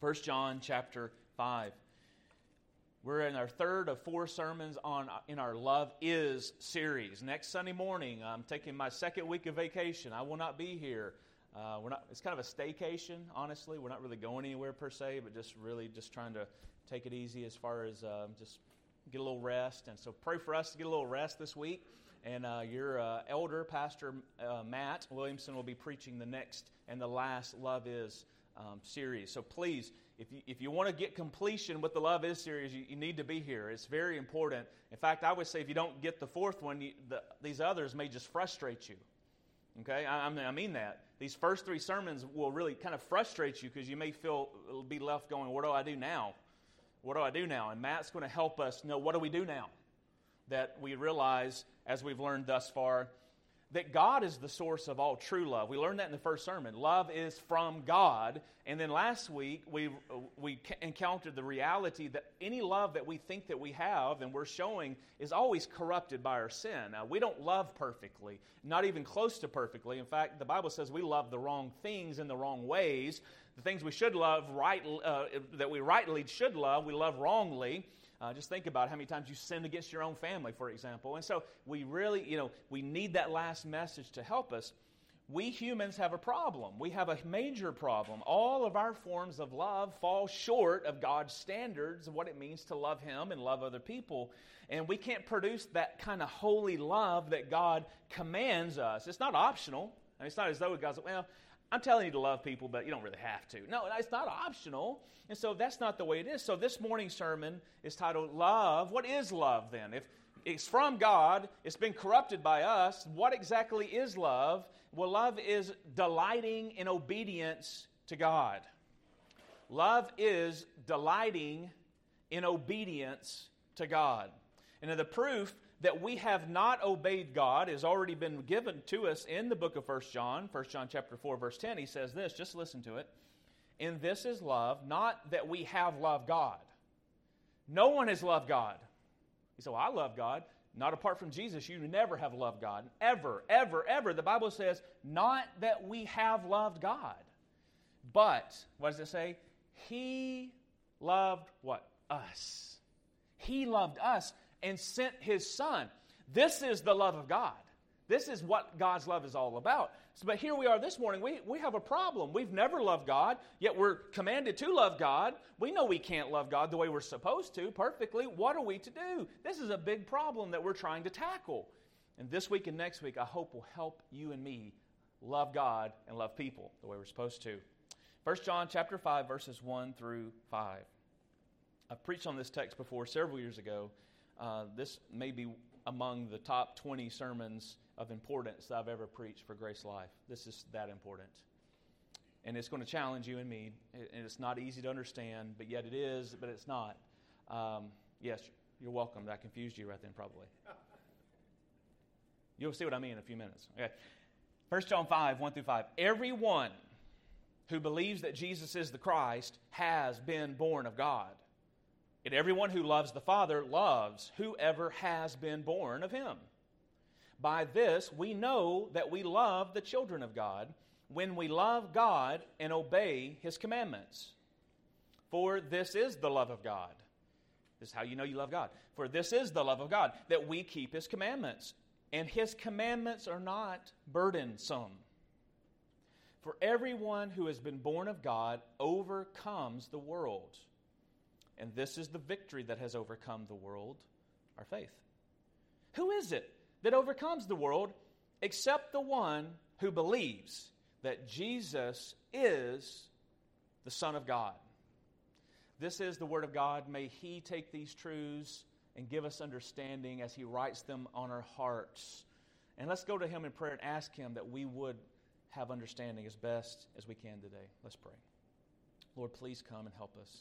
1 John chapter 5. We're in our third of four sermons in our Love Is series. Next Sunday morning, I'm taking my second week of vacation. I will not be here. It's kind of a staycation, honestly. We're not really going anywhere per se, but just trying to take it easy as far as just get a little rest. And so pray for us to get a little rest this week. And your elder, Pastor Matt Williamson, will be preaching the next and the last Love Is series. So please, if you want to get completion with the Love Is series, you need to be here. It's very important. In fact, I would say if you don't get the fourth one, these others may just frustrate you. Okay, I mean that. These first three sermons will really kind of frustrate you because you may be left going, what do I do now? What do I do now? And Matt's going to help us know, what do we do now? That we realize, as we've learned thus far, that God is the source of all true love. We learned that in the first sermon. Love is from God. And then last week, we encountered the reality that any love that we think that we have and we're showing is always corrupted by our sin. Now, we don't love perfectly, not even close to perfectly. In fact, the Bible says we love the wrong things in the wrong ways. The things we should love, that we rightly should love, we love wrongly. Just think about how many times you sinned against your own family, for example. And so we really, we need that last message to help us. We humans have a problem. We have a major problem. All of our forms of love fall short of God's standards of what it means to love Him and love other people. And we can't produce that kind of holy love that God commands us. It's not optional. I mean, it's not as though God's like, well, I'm telling you to love people, but you don't really have to. No, it's not optional. And so that's not the way it is. So this morning's sermon is titled Love. What is love then? If it's from God, it's been corrupted by us, what exactly is love? Well, love is delighting in obedience to God. Love is delighting in obedience to God. And the proof that we have not obeyed God has already been given to us in the book of 1 John chapter 4, verse 10. He says this, just listen to it. And this is love, not that we have loved God. No one has loved God. You say, well, I love God. Not apart from Jesus, you never have loved God. Ever, ever, ever. The Bible says, not that we have loved God. But, what does it say? He loved what? Us. He loved us and sent His Son. This is the love of God. This is what God's love is all about. But here we are this morning. We have a problem. We've never loved God, yet we're commanded to love God. We know we can't love God the way we're supposed to perfectly. What are we to do? This is a big problem that we're trying to tackle. And this week and next week, I hope will help you and me love God and love people the way we're supposed to. 1 John chapter 5, verses 1 through 5. I've preached on this text before several years ago. This may be among the top 20 sermons of importance that I've ever preached for Grace Life. This is that important. And it's going to challenge you and me. And it's not easy to understand, but yet it is, but it's not. Yes, you're welcome. I confused you right then, probably. You'll see what I mean in a few minutes. Okay. 1 John 5, 1 through 5. Everyone who believes that Jesus is the Christ has been born of God. And everyone who loves the Father loves whoever has been born of Him. By this we know that we love the children of God, when we love God and obey His commandments. For this is the love of God. This is how you know you love God. For this is the love of God, that we keep His commandments. And His commandments are not burdensome. For everyone who has been born of God overcomes the world. And this is the victory that has overcome the world, our faith. Who is it that overcomes the world except the one who believes that Jesus is the Son of God? This is the Word of God. May He take these truths and give us understanding as He writes them on our hearts. And let's go to Him in prayer and ask Him that we would have understanding as best as we can today. Let's pray. Lord, please come and help us.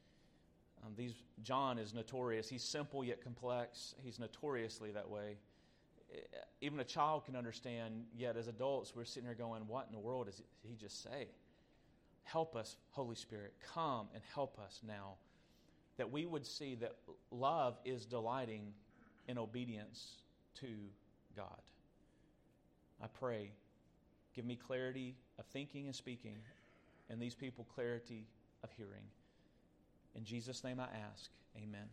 John is notorious. He's simple yet complex. He's notoriously that way. Even a child can understand, yet as adults, we're sitting here going, what in the world does he just say? Help us, Holy Spirit. Come and help us now, that we would see that love is delighting in obedience to God. I pray, give me clarity of thinking and speaking, and these people clarity of hearing. In Jesus' name I ask, amen.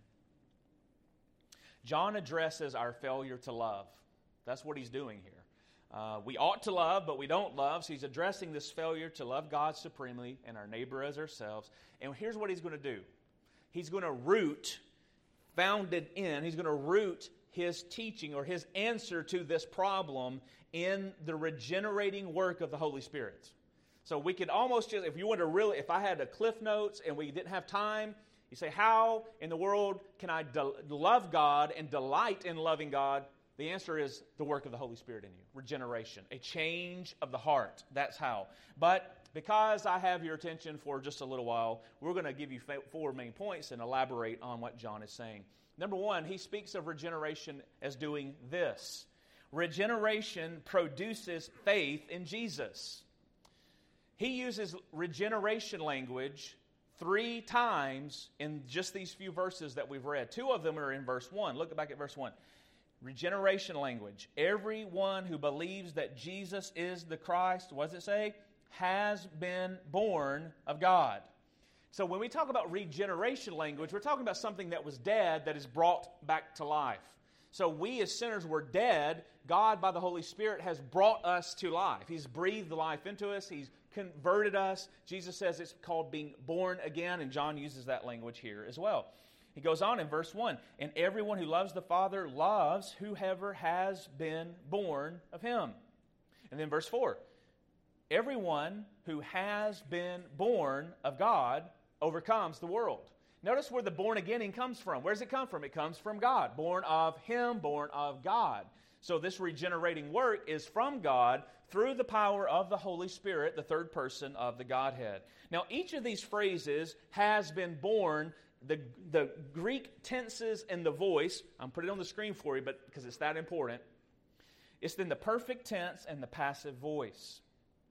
John addresses our failure to love. That's what he's doing here. We ought to love, but we don't love. So he's addressing this failure to love God supremely and our neighbor as ourselves. And here's what he's going to do. He's going to root his teaching or his answer to this problem in the regenerating work of the Holy Spirit. So we could almost just, if I had a Cliff Notes and we didn't have time, you say, how in the world can I love God and delight in loving God? The answer is the work of the Holy Spirit in you. Regeneration. A change of the heart. That's how. But because I have your attention for just a little while, we're going to give you 4 main points and elaborate on what John is saying. Number 1, he speaks of regeneration as doing this. Regeneration produces faith in Jesus. He uses regeneration language 3 times in just these few verses that we've read. 2 of them are in verse 1. Look back at verse 1. Regeneration language. Everyone who believes that Jesus is the Christ, what does it say? Has been born of God. So when we talk about regeneration language, we're talking about something that was dead that is brought back to life. So we as sinners were dead. God, by the Holy Spirit, has brought us to life. He's breathed life into us. He's converted us. Jesus says it's called being born again, and John uses that language here as well. He goes on in verse 1, and everyone who loves the Father loves whoever has been born of Him. And then verse 4, everyone who has been born of God overcomes the world. Notice where the born againing comes from. Where does it come from? It comes from God. Born of Him, born of God. So this regenerating work is from God through the power of the Holy Spirit, the third person of the Godhead. Now, each of these phrases has been born. The Greek tenses and the voice, I'm putting it on the screen for you, but because it's that important, it's in the perfect tense and the passive voice.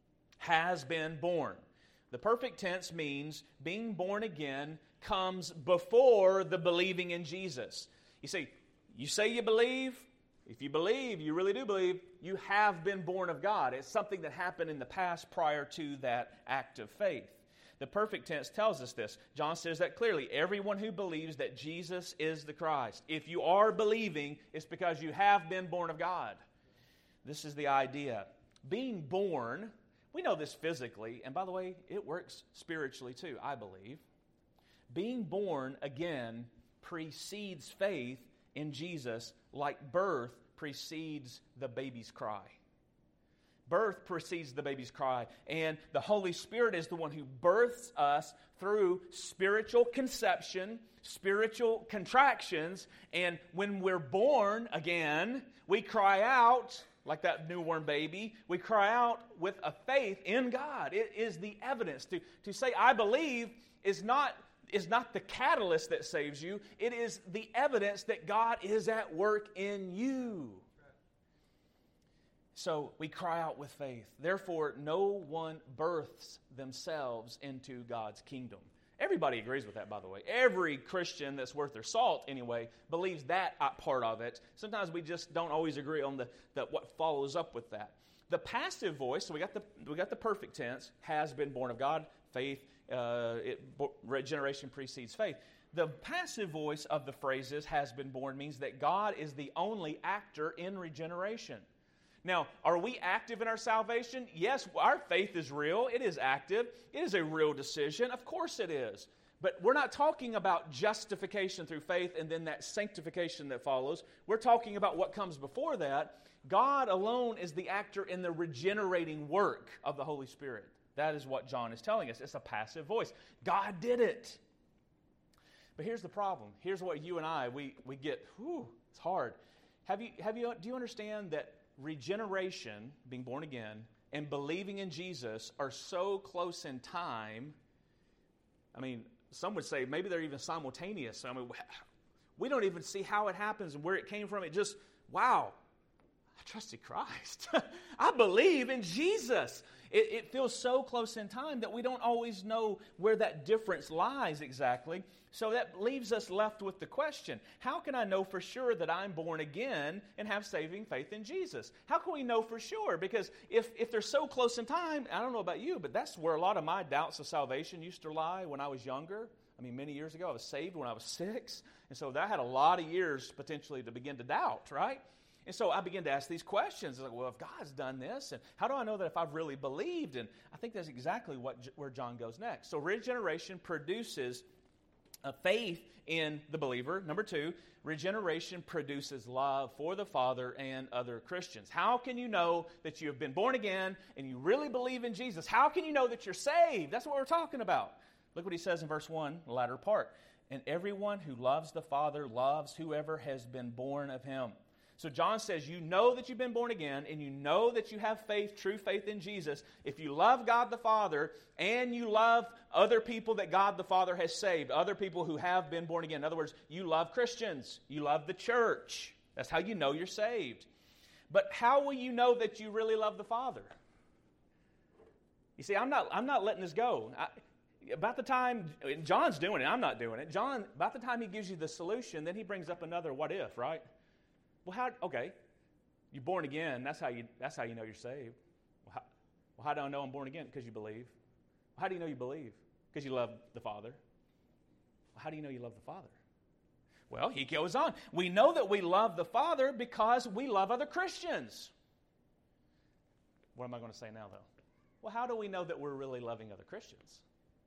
Has been born. The perfect tense means being born again comes before the believing in Jesus. You say you believe. If you believe, you really do believe, you have been born of God. It's something that happened in the past prior to that act of faith. The perfect tense tells us this. John says that clearly. Everyone who believes that Jesus is the Christ. If you are believing, it's because you have been born of God. This is the idea. Being born, we know this physically, and by the way, it works spiritually too, I believe. Being born again precedes faith in Jesus like birth precedes the baby's cry. Birth precedes the baby's cry. And the Holy Spirit is the one who births us through spiritual conception, spiritual contractions. And when we're born again, we cry out, like that newborn baby, we cry out with a faith in God. It is the evidence. To say, I believe, is not the catalyst that saves you. It is the evidence that God is at work in you. So we cry out with faith. Therefore, no one births themselves into God's kingdom. Everybody agrees with that, by the way. Every Christian that's worth their salt, anyway, believes that part of it. Sometimes we just don't always agree on what follows up with that. The passive voice, so we got the perfect tense, has been born of God, faith, regeneration precedes faith. The passive voice of the phrases has been born means that God is the only actor in regeneration. Now, are we active in our salvation? Yes, our faith is real. It is active. It is a real decision. Of course it is. But we're not talking about justification through faith and then that sanctification that follows. We're talking about what comes before that. God alone is the actor in the regenerating work of the Holy Spirit. That is what John is telling us. It's a passive voice. God did it. But here's the problem. Here's what you and I, we get, it's hard. Do you understand that regeneration, being born again, and believing in Jesus are so close in time? I mean, some would say maybe they're even simultaneous. I mean, we don't even see how it happens and where it came from. It just, wow. I trusted Christ. I believe in Jesus. It feels so close in time that we don't always know where that difference lies exactly. So that leaves us left with the question, how can I know for sure that I'm born again and have saving faith in Jesus? How can we know for sure? Because if they're so close in time, I don't know about you, but that's where a lot of my doubts of salvation used to lie when I was younger. I mean, many years ago, I was saved when I was 6. And so I had a lot of years potentially to begin to doubt, right? And so I began to ask these questions. Like, well, if God's done this, and how do I know that if I've really believed? And I think that's exactly where John goes next. So regeneration produces a faith in the believer. Number 2, regeneration produces love for the Father and other Christians. How can you know that you have been born again and you really believe in Jesus? How can you know that you're saved? That's what we're talking about. Look what he says in verse 1, the latter part. And everyone who loves the Father loves whoever has been born of him. So John says, you know that you've been born again, and you know that you have faith, true faith in Jesus. If you love God the Father, and you love other people that God the Father has saved, other people who have been born again. In other words, you love Christians. You love the church. That's how you know you're saved. But how will you know that you really love the Father? You see, I'm not letting this go. About the time, John's doing it, I'm not doing it. John, about the time he gives you the solution, then he brings up another what if, right? Well, okay, you're born again. That's how you know you're saved. Well, how do I know I'm born again? Because you believe. Well, how do you know you believe? Because you love the Father. Well, how do you know you love the Father? Well, he goes on. We know that we love the Father because we love other Christians. What am I going to say now, though? Well, how do we know that we're really loving other Christians?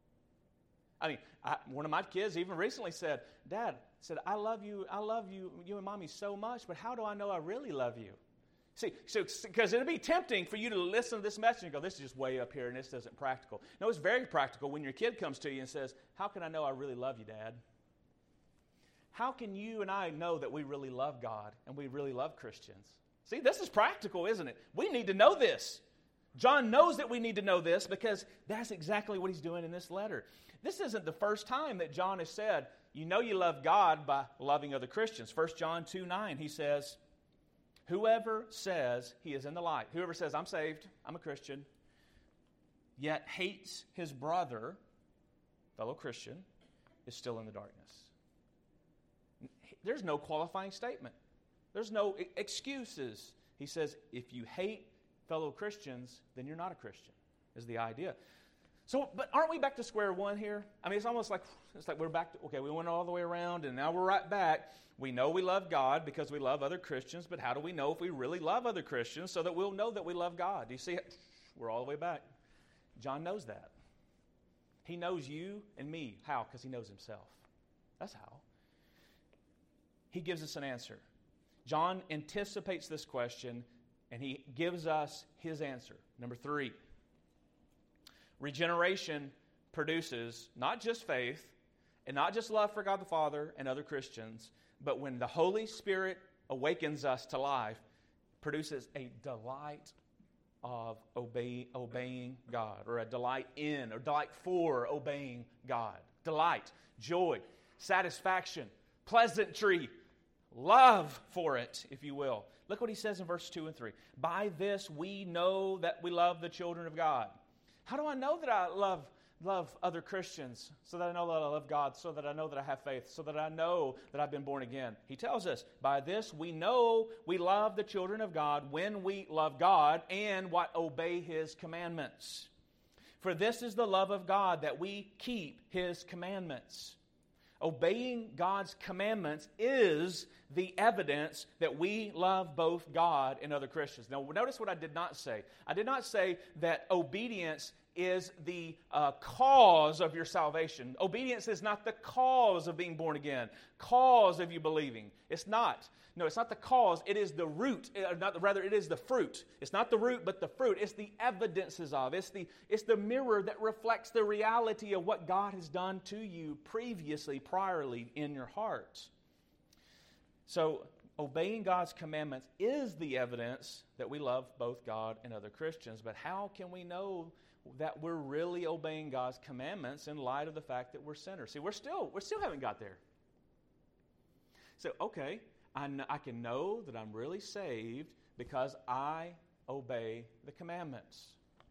I mean, one of my kids even recently said, Dad, I love you and Mommy so much, but how do I know I really love you? See, because it'd be tempting for you to listen to this message and go, this is just way up here and this isn't practical. No, it's very practical when your kid comes to you and says, how can I know I really love you, Dad? How can you and I know that we really love God and we really love Christians? See, this is practical, isn't it? We need to know this. John knows that we need to know this because that's exactly what he's doing in this letter. This isn't the first time that John has said, you know you love God by loving other Christians. 1 John 2:9, he says, whoever says he is in the light, whoever says, I'm saved, I'm a Christian, yet hates his brother, fellow Christian, is still in the darkness. There's no qualifying statement. There's no excuses. He says, if you hate fellow Christians, then you're not a Christian, is the idea. So, but aren't we back to square one here? I mean, it's almost like we're back to, okay, we went all the way around, and now we're right back. We know we love God because we love other Christians, but how do we know if we really love other Christians so that we'll know that we love God? Do you see it? We're all the way back. John knows that. He knows you and me. How? Because he knows himself. That's how. He gives us an answer. John anticipates this question, and he gives us his answer. Number 3. Regeneration produces not just faith and not just love for God the Father and other Christians, but when the Holy Spirit awakens us to life, produces a delight of obeying God, or a delight in, or delight for obeying God. Delight, joy, satisfaction, pleasantry, love for it, if you will. Look what he says in verse 2 and 3. By this we know that we love the children of God. How do I know that I love other Christians? So that I know that I love God, so that I know that I have faith, so that I know that I've been born again. He tells us, by this we know we love the children of God when we love God and obey His commandments. For this is the love of God, that we keep His commandments. Obeying God's commandments is the evidence that we love both God and other Christians. Now, notice what I did not say. I did not say that obedience is the cause of your salvation. Obedience is not the cause of being born again, cause of you believing. It's not. No, it's not the cause. It is the root. It is the fruit. It's not the root, but the fruit. It's the evidences of. It's the mirror that reflects the reality of what God has done to you priorly in your heart. So, obeying God's commandments is the evidence that we love both God and other Christians. But how can we know that we're really obeying God's commandments in light of the fact that we're sinners? See, we still haven't got there. So, okay, I can know that I'm really saved Because I obey the commandments.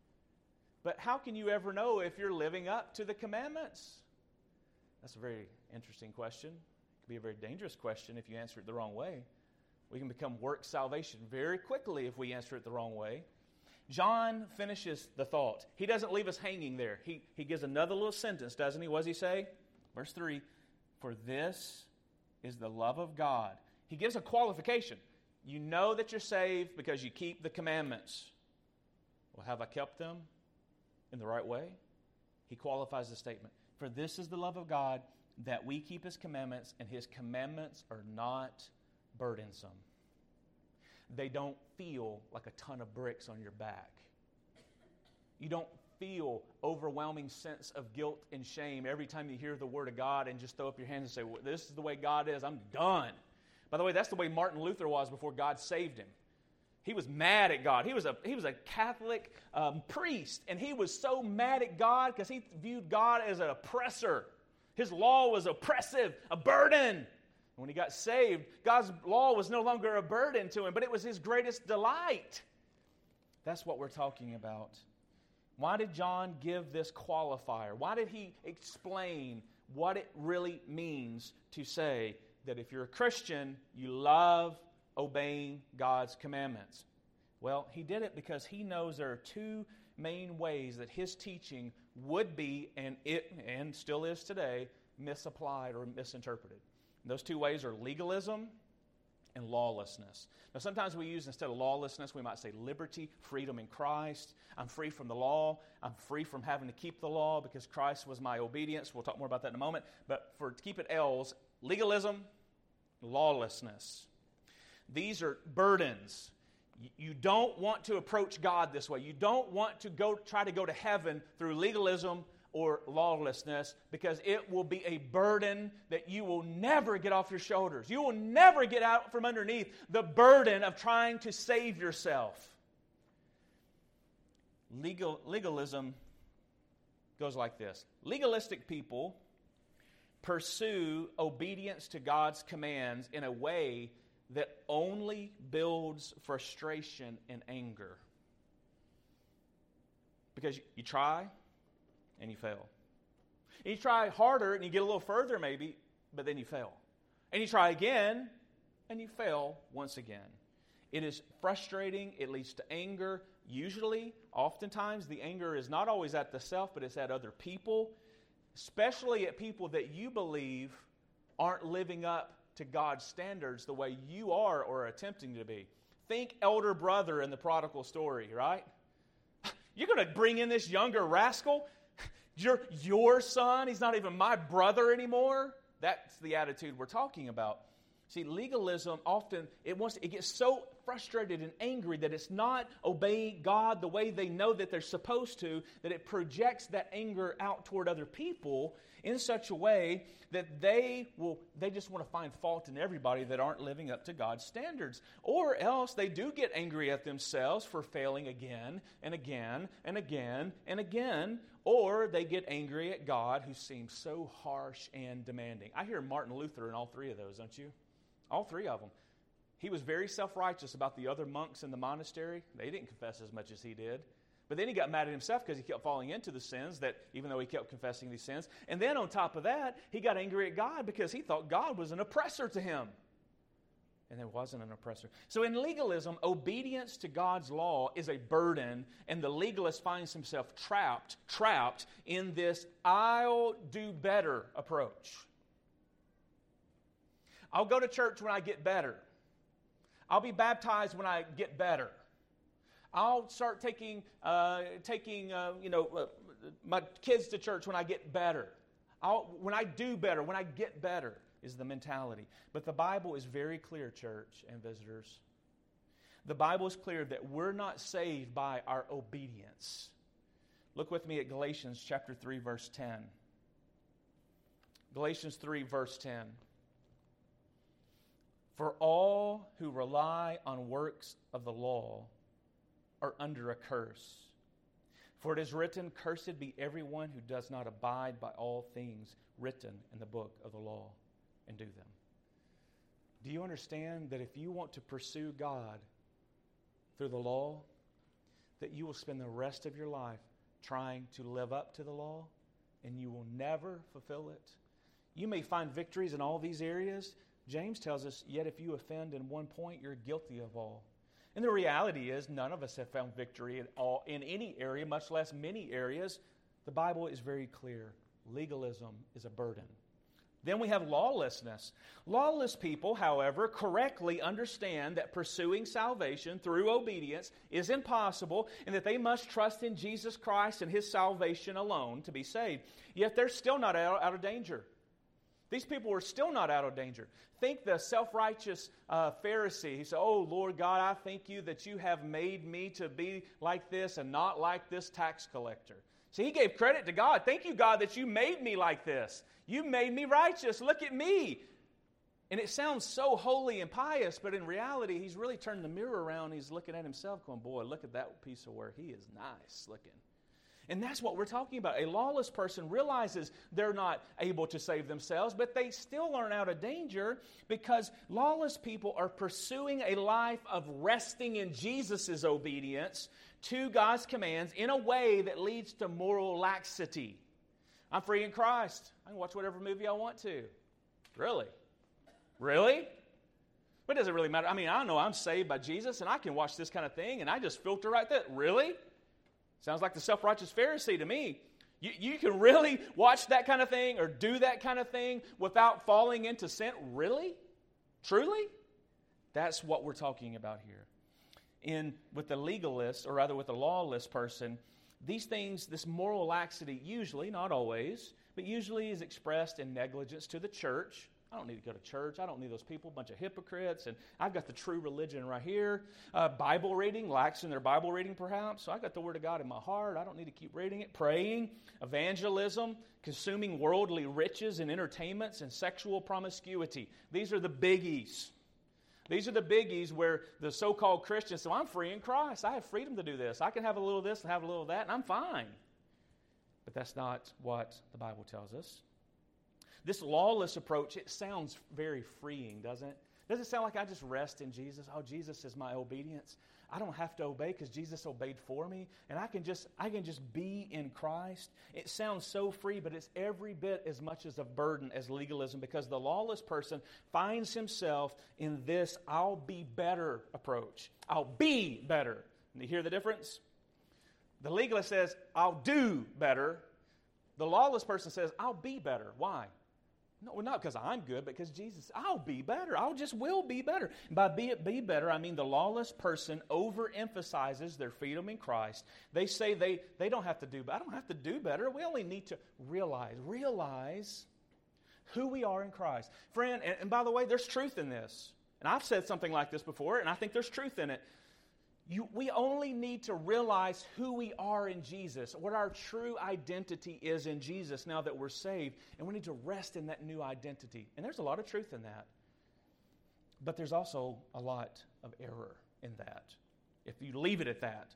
But how can you ever know if you're living up to the commandments? That's a very interesting question. It could be a very dangerous question if you answer it the wrong way. We can become work salvation very quickly if we answer it the wrong way. John finishes the thought. He doesn't leave us hanging there. He gives another little sentence, doesn't he? What does he say? Verse 3, for this is the love of God. He gives a qualification. You know that you're saved because you keep the commandments. Well, have I kept them in the right way? He qualifies the statement. For this is the love of God, that we keep His commandments, and His commandments are not burdensome. They don't feel like a ton of bricks on your back. You don't feel overwhelming sense of guilt and shame every time you hear the Word of God and just throw up your hands and say, well, this is the way God is, I'm done. By the way, that's the way Martin Luther was before God saved him. He was mad at God. He was a Catholic priest, and he was so mad at God because he viewed God as an oppressor. His law was oppressive, a burden. And when he got saved, God's law was no longer a burden to him, but it was his greatest delight. That's what we're talking about. Why did John give this qualifier? Why did he explain what it really means to say that if you're a Christian, you love obeying God's commandments? Well, he did it because he knows there are two main ways that his teaching would be, and still is today, misapplied or misinterpreted. And those two ways are legalism and lawlessness. Now, sometimes we use, instead of lawlessness, we might say liberty, freedom in Christ. I'm free from the law. I'm free from having to keep the law because Christ was my obedience. We'll talk more about that in a moment. But to keep it L's, legalism, lawlessness. These are burdens. You don't want to approach God this way. You don't want to try to go to heaven through legalism or lawlessness, because it will be a burden that you will never get off your shoulders. You will never get out from underneath the burden of trying to save yourself. Legalism goes like this. Legalistic people pursue obedience to God's commands in a way that only builds frustration and anger. Because you try and you fail. And you try harder and you get a little further maybe, but then you fail. And you try again and you fail once again. It is frustrating. It leads to anger. Usually, oftentimes, the anger is not always at the self, but it's at other people, especially at people that you believe aren't living up to God's standards the way you are or are attempting to be. Think elder brother in the prodigal story, right? You're going to bring in this younger rascal? Your son? He's not even my brother anymore? That's the attitude we're talking about. See, legalism often, it gets so frustrated and angry that it's not obeying God the way they know that they're supposed to, that it projects that anger out toward other people in such a way that they just want to find fault in everybody that aren't living up to God's standards. Or else they do get angry at themselves for failing again and again and again and again. Or they get angry at God, who seems so harsh and demanding. I hear Martin Luther in all three of those, don't you? All three of them. He was very self-righteous about the other monks in the monastery. They didn't confess as much as he did. But then he got mad at himself because he kept falling into the sins, that even though he kept confessing these sins. And then on top of that, he got angry at God because he thought God was an oppressor to him. And there wasn't an oppressor. So in legalism, obedience to God's law is a burden, and the legalist finds himself trapped in this I'll do better approach. I'll go to church when I get better. I'll be baptized when I get better. I'll start taking my kids to church when I get better. When I do better, when I get better, is the mentality. But the Bible is very clear, church and visitors. The Bible is clear that we're not saved by our obedience. Look with me at Galatians chapter 3, verse 10. Galatians 3, verse 10. For all who rely on works of the law are under a curse. For it is written, cursed be everyone who does not abide by all things written in the book of the law and do them. Do you understand that if you want to pursue God, through the law, that you will spend the rest of your life trying to live up to the law, and you will never fulfill it. You may find victories in all these areas. James tells us, yet if you offend in one point, you're guilty of all. And the reality is, none of us have found victory in any area, much less many areas. The Bible is very clear. Legalism is a burden. Then we have lawlessness. Lawless people, however, correctly understand that pursuing salvation through obedience is impossible and that they must trust in Jesus Christ and His salvation alone to be saved. Yet they're still not out of danger. These people were still not out of danger. Think the self-righteous Pharisee. He said, oh, Lord God, I thank you that you have made me to be like this and not like this tax collector. See, he gave credit to God. Thank you, God, that you made me like this. You made me righteous. Look at me. And it sounds so holy and pious, but in reality, he's really turned the mirror around. He's looking at himself going, boy, look at that piece of work. He is nice looking. And that's what we're talking about. A lawless person realizes they're not able to save themselves, but they still aren't out of danger because lawless people are pursuing a life of resting in Jesus' obedience to God's commands in a way that leads to moral laxity. I'm free in Christ. I can watch whatever movie I want to. Really? Really? But it doesn't really matter. I mean, I know I'm saved by Jesus and I can watch this kind of thing and I just filter right there. Really? Sounds like the self-righteous Pharisee to me. You can really watch that kind of thing or do that kind of thing without falling into sin? Really? Truly? That's what we're talking about here. With the legalist, or rather with the lawless person, these things, this moral laxity usually, not always, but usually is expressed in negligence to the church. I don't need to go to church. I don't need those people, a bunch of hypocrites, and I've got the true religion right here. Bible reading, lax in their Bible reading perhaps. So I've got the Word of God in my heart. I don't need to keep reading it. Praying, evangelism, consuming worldly riches and entertainments, and sexual promiscuity. These are the biggies. These are the biggies where the so-called Christians say, I'm free in Christ. I have freedom to do this. I can have a little of this and have a little of that, and I'm fine. But that's not what the Bible tells us. This lawless approach, it sounds very freeing, doesn't it? Does it sound like I just rest in Jesus? Oh, Jesus is my obedience. I don't have to obey because Jesus obeyed for me, and I can just be in Christ. It sounds so free, but it's every bit as much as a burden as legalism because the lawless person finds himself in this I'll be better approach. I'll be better. And you hear the difference? The legalist says, I'll do better. The lawless person says, I'll be better. Why? No, not because I'm good, but because Jesus, I'll be better. Will be better. And by be better, I mean the lawless person overemphasizes their freedom in Christ. They say they don't have to do better. I don't have to do better. We only need to realize who we are in Christ. Friend, and by the way, there's truth in this. And I've said something like this before, and I think there's truth in it. We only need to realize who we are in Jesus, what our true identity is in Jesus now that we're saved, and we need to rest in that new identity. And there's a lot of truth in that. But there's also a lot of error in that, if you leave it at that.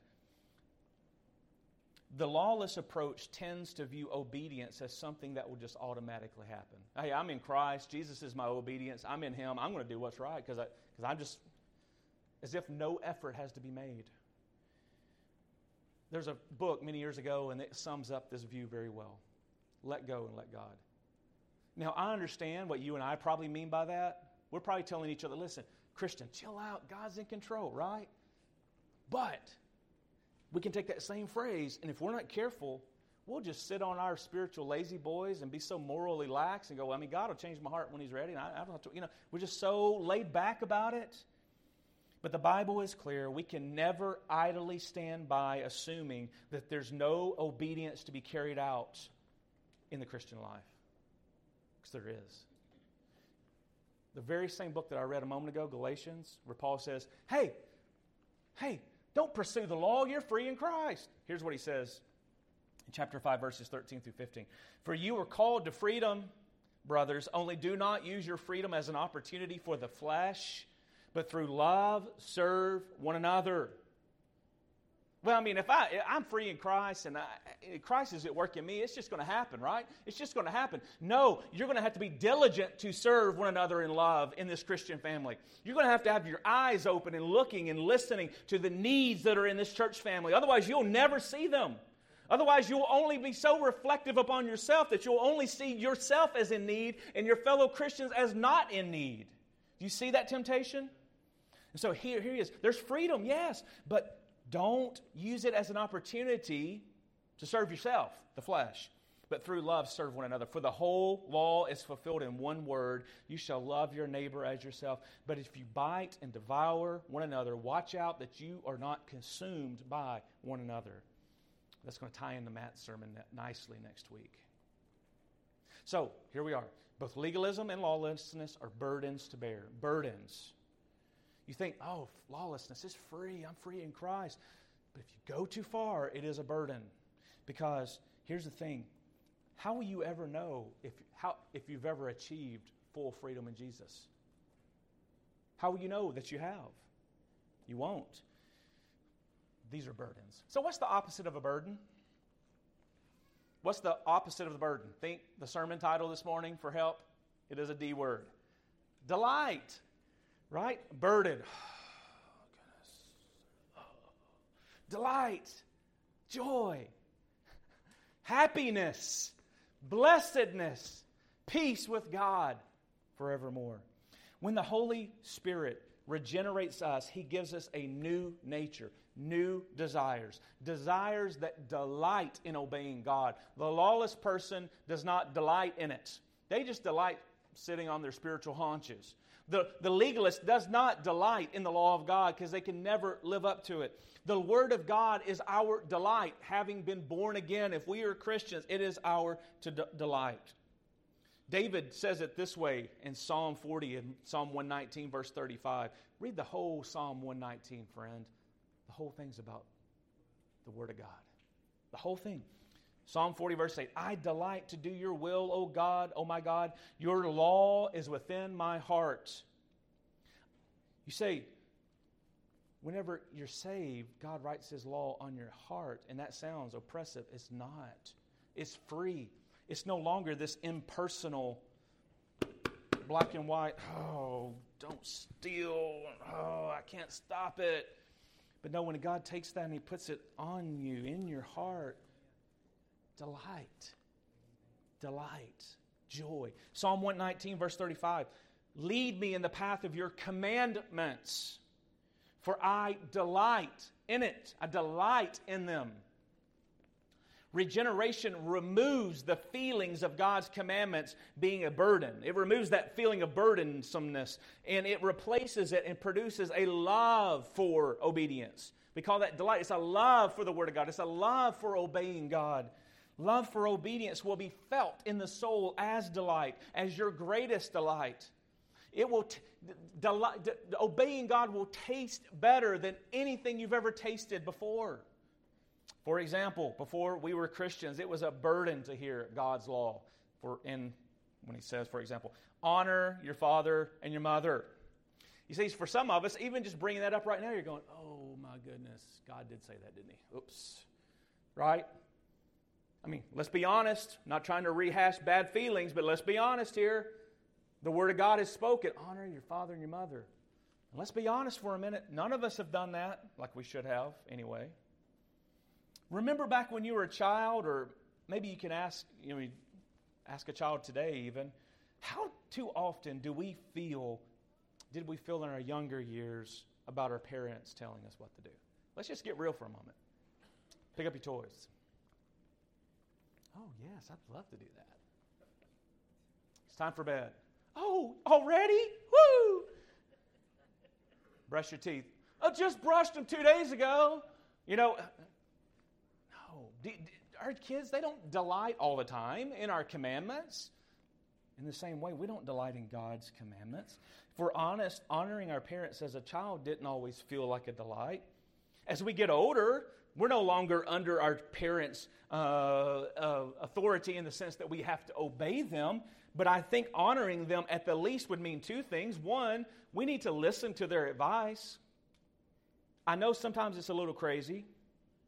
The lawless approach tends to view obedience as something that will just automatically happen. Hey, I'm in Christ. Jesus is my obedience. I'm in Him. I'm going to do what's right because I'm just... as if no effort has to be made. There's a book many years ago, and it sums up this view very well. Let go and let God. Now, I understand what you and I probably mean by that. We're probably telling each other, listen, Christian, chill out. God's in control, right? But we can take that same phrase, and if we're not careful, we'll just sit on our spiritual lazy boys and be so morally lax and go, well, I mean, God will change my heart when He's ready. And I don't have to, we're just so laid back about it. But the Bible is clear. We can never idly stand by assuming that there's no obedience to be carried out in the Christian life. Because there is. The very same book that I read a moment ago, Galatians, where Paul says, hey, don't pursue the law. You're free in Christ. Here's what he says in chapter 5, verses 13 through 15. For you were called to freedom, brothers, only do not use your freedom as an opportunity for the flesh, but through love, serve one another. Well, I mean, if I'm free in Christ and Christ is at work in me, it's just going to happen, right? It's just going to happen. No, you're going to have to be diligent to serve one another in love in this Christian family. You're going to have your eyes open and looking and listening to the needs that are in this church family. Otherwise, you'll never see them. Otherwise, you'll only be so reflective upon yourself that you'll only see yourself as in need and your fellow Christians as not in need. Do you see that temptation? And so here he is. There's freedom, yes, but don't use it as an opportunity to serve yourself, the flesh, but through love serve one another. For the whole law is fulfilled in one word: you shall love your neighbor as yourself. But if you bite and devour one another, watch out that you are not consumed by one another. That's going to tie into Matt's sermon nicely next week. So, here we are. Both legalism and lawlessness are burdens to bear. Burdens. You think, oh, lawlessness is free. I'm free in Christ. But if you go too far, it is a burden. Because here's the thing. How will you ever know if you've ever achieved full freedom in Jesus? How will you know that you have? You won't. These are burdens. So what's the opposite of a burden? What's the opposite of the burden? Think the sermon title this morning for help. It is a D word. Delight. Right? Burden. Oh, goodness. Delight. Joy. Happiness. Blessedness. Peace with God forevermore. When the Holy Spirit regenerates us, He gives us a new nature, new desires, desires that delight in obeying God. The lawless person does not delight in it. They just delight sitting on their spiritual haunches. The legalist does not delight in the law of God because they can never live up to it. The Word of God is our delight. Having been born again, if we are Christians, it is our delight. David says it this way in Psalm 40 and Psalm 119, verse 35. Read the whole Psalm 119, friend. The whole thing's about the Word of God. The whole thing. Psalm 40, verse 8. I delight to do your will, O God, O my God. Your law is within my heart. You say, whenever you're saved, God writes His law on your heart, and that sounds oppressive. It's not. It's free. It's no longer this impersonal, black and white, oh, don't steal, oh, I can't stop it. But no, when God takes that and He puts it on you, in your heart, delight, joy. Psalm 119, verse 35, lead me in the path of your commandments, for I delight in it. I delight in them. Regeneration removes the feelings of God's commandments being a burden. It removes that feeling of burdensomeness, and it replaces it and produces a love for obedience. We call that delight. It's a love for the Word of God. It's a love for obeying God. Love for obedience will be felt in the soul as delight, as your greatest delight. It will obeying God will taste better than anything you've ever tasted before. For example, before we were Christians, it was a burden to hear God's law. When He says, for example, honor your father and your mother. You see, for some of us, even just bringing that up right now, you're going, oh my goodness, God did say that, didn't He? Oops. Right? I mean, let's be honest. I'm not trying to rehash bad feelings, but let's be honest here. The Word of God is spoken. Honor your father and your mother. And let's be honest for a minute. None of us have done that like we should have anyway. Remember back when you were a child, or maybe you can ask a child today even, how too often did we feel in our younger years about our parents telling us what to do? Let's just get real for a moment. Pick up your toys. Oh, yes, I'd love to do that. It's time for bed. Oh, already? Woo! Brush your teeth. I just brushed them 2 days ago. Our kids, they don't delight all the time in our commandments. In the same way, we don't delight in God's commandments. If we're honest, honoring our parents as a child didn't always feel like a delight. As we get older, we're no longer under our parents' authority in the sense that we have to obey them. But I think honoring them at the least would mean two things. One, we need to listen to their advice. I know sometimes it's a little crazy.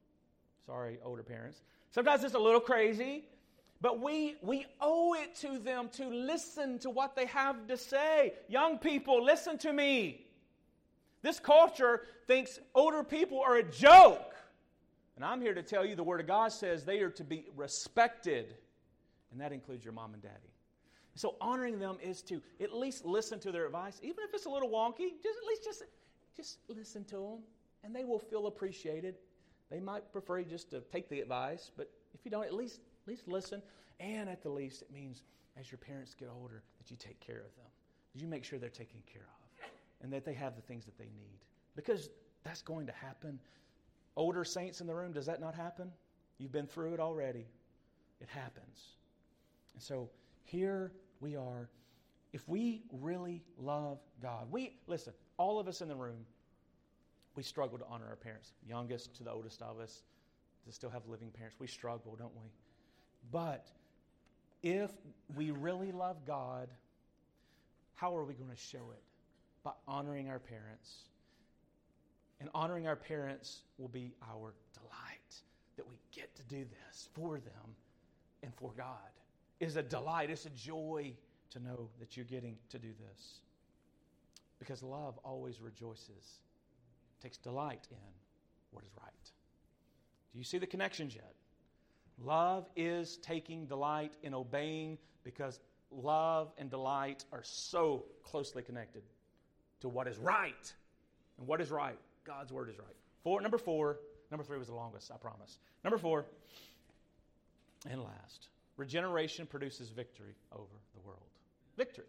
Sorry, older parents. Sometimes it's a little crazy, but we owe it to them to listen to what they have to say. Young people, listen to me. This culture thinks older people are a joke. And I'm here to tell you the Word of God says they are to be respected. And that includes your mom and daddy. So honoring them is to at least listen to their advice. Even if it's a little wonky, just listen to them. And they will feel appreciated. They might prefer you just to take the advice. But if you don't, at least listen. And at the least, it means as your parents get older, that you take care of them. That you make sure they're taken care of. And that they have the things that they need. Because that's going to happen. Older saints in the room, does that not happen? You've been through it already. It happens. And so here we are. If we really love God, listen, all of us in the room, we struggle to honor our parents. Youngest to the oldest of us to still have living parents. We struggle, don't we? But if we really love God, how are we going to show it? By honoring our parents. And honoring our parents will be our delight. That we get to do this for them and for God. It is a delight. It's a joy to know that you're getting to do this. Because love always rejoices. Takes delight in what is right. Do you see the connections yet? Love is taking delight in obeying because love and delight are so closely connected to what is right. And what is right? God's Word is right. Number 3 was the longest, I promise. Number 4, and last, regeneration produces victory over the world. Victory.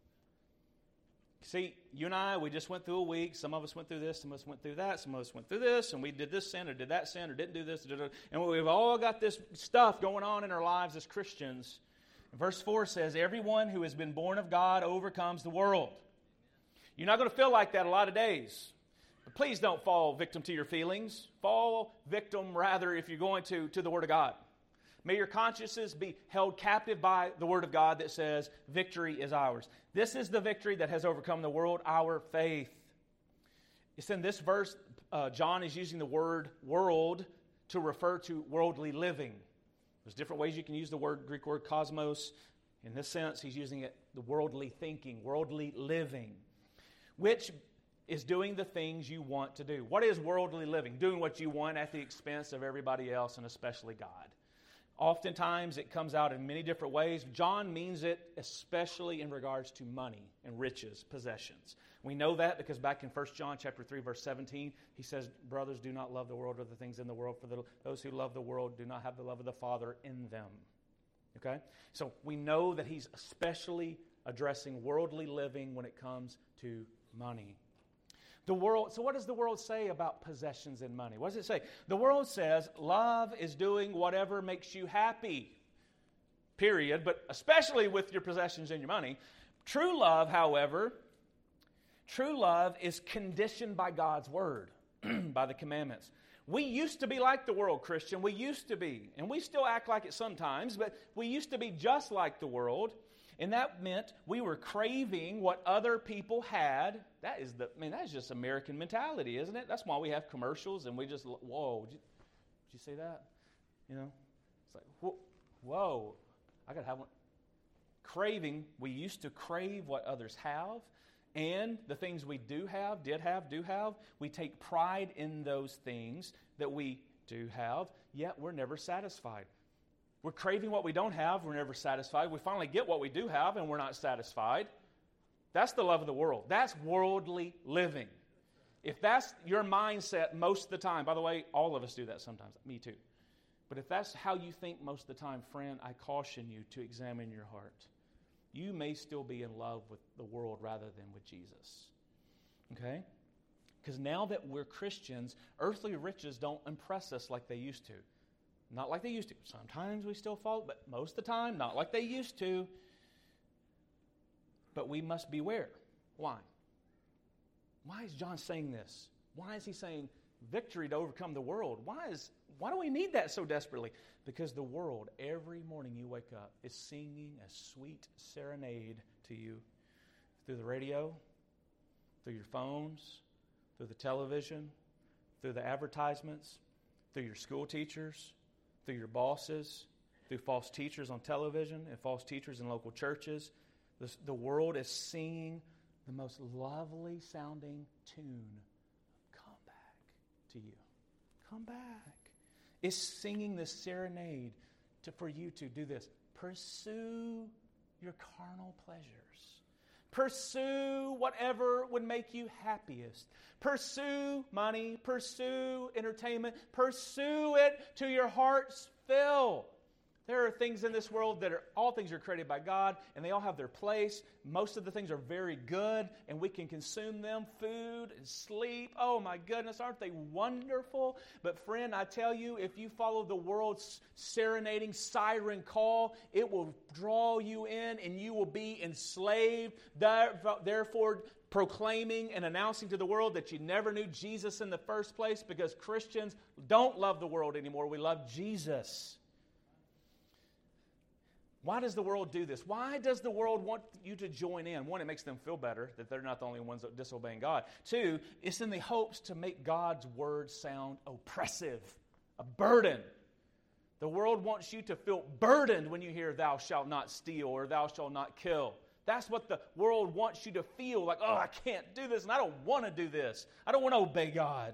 See, you and I, we just went through a week. Some of us went through this, some of us went through that, some of us went through this, and we did this sin or did that sin or didn't do this. And we've all got this stuff going on in our lives as Christians. Verse 4 says, everyone who has been born of God overcomes the world. You're not going to feel like that a lot of days. But please don't fall victim to your feelings. Fall victim, rather, if you're going to the Word of God. May your consciences be held captive by the Word of God that says, victory is ours. This is the victory that has overcome the world, our faith. It's in this verse, John is using the word world to refer to worldly living. There's different ways you can use the Greek word cosmos. In this sense, he's using it, the worldly thinking, worldly living, which is doing the things you want to do. What is worldly living? Doing what you want at the expense of everybody else and especially God. Oftentimes, it comes out in many different ways. John means it especially in regards to money and riches, possessions. We know that because back in 1 John chapter 3, verse 17, he says, brothers, do not love the world or the things in the world, for those who love the world do not have the love of the Father in them. Okay? So we know that he's especially addressing worldly living when it comes to money. The world. So what does the world say about possessions and money? What does it say? The world says love is doing whatever makes you happy, period, but especially with your possessions and your money. True love, however, is conditioned by God's Word, by the commandments. We used to be like the world, Christian. We used to be, and we still act like it sometimes, but we used to be just like the world. And that meant we were craving what other people had. That is just American mentality, isn't it? That's why we have commercials and we just, whoa, did you say that? You know, it's like, whoa, I got to have one. Craving, we used to crave what others have. And the things we do have, we take pride in those things that we do have, yet we're never satisfied. We're craving what we don't have. We're never satisfied. We finally get what we do have, and we're not satisfied. That's the love of the world. That's worldly living. If that's your mindset most of the time, by the way, all of us do that sometimes. Me too. But if that's how you think most of the time, friend, I caution you to examine your heart. You may still be in love with the world rather than with Jesus. Okay? Because now that we're Christians, earthly riches don't impress us like they used to. Not like they used to. Sometimes we still fall, but most of the time, not like they used to. But we must beware. Why? Why is John saying this? Why is he saying victory to overcome the world? Why do we need that so desperately? Because the world, every morning you wake up, is singing a sweet serenade to you through the radio, through your phones, through the television, through the advertisements, through your school teachers, through your bosses, through false teachers on television and false teachers in local churches. The world is singing the most lovely sounding tune. Come back to you. Come back. It's singing this serenade for you to do this. Pursue your carnal pleasures. Pursue whatever would make you happiest. Pursue money. Pursue entertainment. Pursue it to your heart's fill. There are things in this world all things are created by God, and they all have their place. Most of the things are very good, and we can consume them. Food and sleep. Oh my goodness, aren't they wonderful? But friend, I tell you, if you follow the world's serenading siren call, it will draw you in, and you will be enslaved. Therefore, proclaiming and announcing to the world that you never knew Jesus in the first place, because Christians don't love the world anymore. We love Jesus. Why does the world do this? Why does the world want you to join in? One, it makes them feel better that they're not the only ones that disobeying God. Two, it's in the hopes to make God's word sound oppressive, a burden. The world wants you to feel burdened when you hear thou shalt not steal or thou shalt not kill. That's what the world wants you to feel, like, oh, I can't do this and I don't want to do this. I don't want to obey God.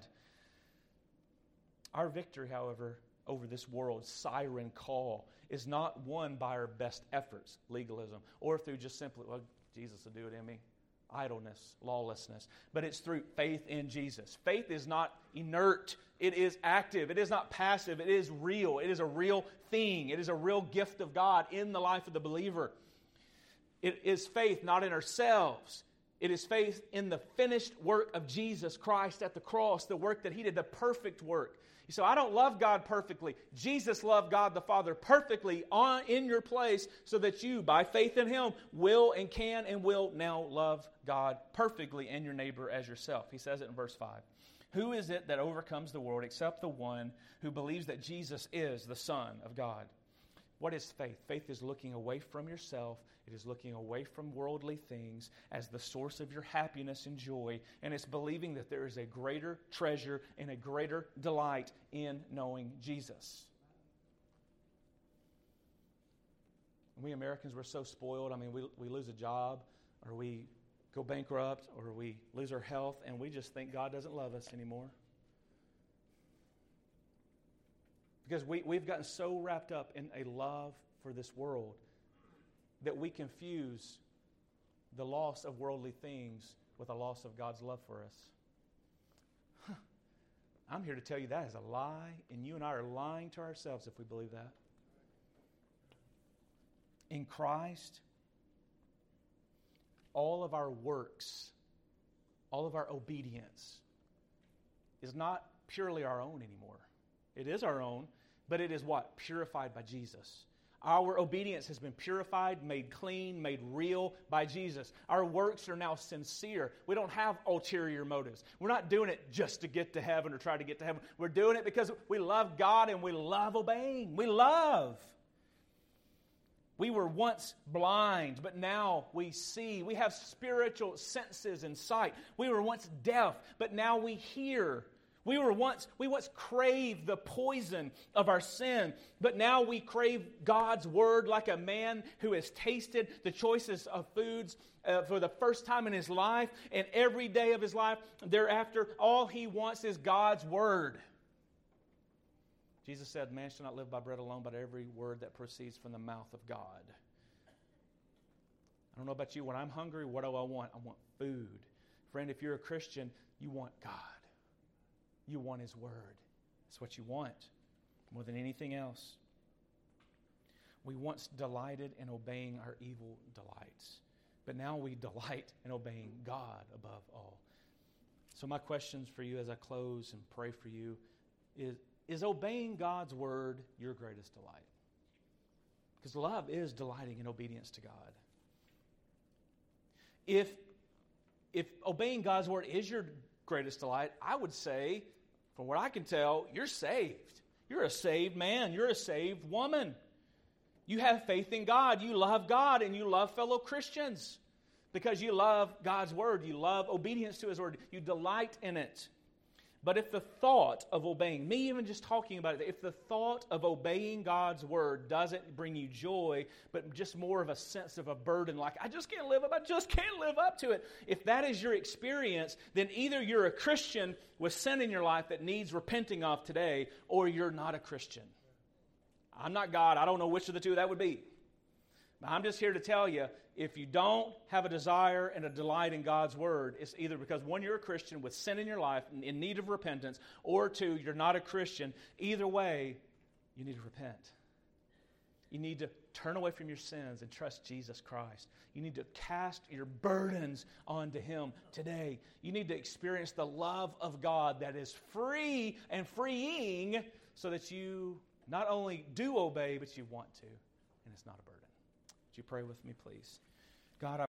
Our victory, however, over this world's siren call is not won by our best efforts, legalism, or through just simply, well, Jesus will do it in me, idleness, lawlessness. But it's through faith in Jesus. Faith is not inert. It is active. It is not passive. It is real. It is a real thing. It is a real gift of God in the life of the believer. It is faith not in ourselves. It is faith in the finished work of Jesus Christ at the cross, the work that He did, the perfect work. So I don't love God perfectly. Jesus loved God the Father perfectly in your place so that you, by faith in Him, will and can and will now love God perfectly and your neighbor as yourself. He says it in verse 5. Who is it that overcomes the world except the one who believes that Jesus is the Son of God? What is faith? Faith is looking away from yourself. It is looking away from worldly things as the source of your happiness and joy. And it's believing that there is a greater treasure and a greater delight in knowing Jesus. We Americans, we're so spoiled. I mean, we lose a job, or we go bankrupt, or we lose our health, and we just think God doesn't love us anymore. Because we've gotten so wrapped up in a love for this world that we confuse the loss of worldly things with a loss of God's love for us. I'm here to tell you that is a lie, and you and I are lying to ourselves if we believe that. In Christ, all of our works, all of our obedience is not purely our own anymore. It is our own, but it is what? Purified by Jesus. Our obedience has been purified, made clean, made real by Jesus. Our works are now sincere. We don't have ulterior motives. We're not doing it just to get to heaven or try to get to heaven. We're doing it because we love God and we love obeying. We love. We were once blind, but now we see. We have spiritual senses and sight. We were once deaf, but now we hear. We once craved the poison of our sin, but now we crave God's Word like a man who has tasted the choicest of foods for the first time in his life, and every day of his life thereafter, all he wants is God's Word. Jesus said, man shall not live by bread alone, but every word that proceeds from the mouth of God. I don't know about you. When I'm hungry, what do I want? I want food. Friend, if you're a Christian, you want God. You want His Word. That's what you want more than anything else. We once delighted in obeying our evil delights, but now we delight in obeying God above all. So my questions for you as I close and pray for you is obeying God's Word your greatest delight? Because love is delighting in obedience to God. If obeying God's Word is your greatest delight, I would say, from what I can tell, you're saved. You're a saved man. You're a saved woman. You have faith in God. You love God and you love fellow Christians because you love God's Word. You love obedience to His Word. You delight in it. But if the thought of obeying, me even just talking about it, if the thought of obeying God's word doesn't bring you joy, but just more of a sense of a burden, like, I just can't live up to it. If that is your experience, then either you're a Christian with sin in your life that needs repenting of today, or you're not a Christian. I'm not God. I don't know which of the two that would be. I'm just here to tell you, if you don't have a desire and a delight in God's word, it's either because, one, you're a Christian with sin in your life in need of repentance, or two, you're not a Christian. Either way, you need to repent. You need to turn away from your sins and trust Jesus Christ. You need to cast your burdens onto Him today. You need to experience the love of God that is free and freeing, so that you not only do obey, but you want to, and it's not a burden. Would you pray with me, please? God,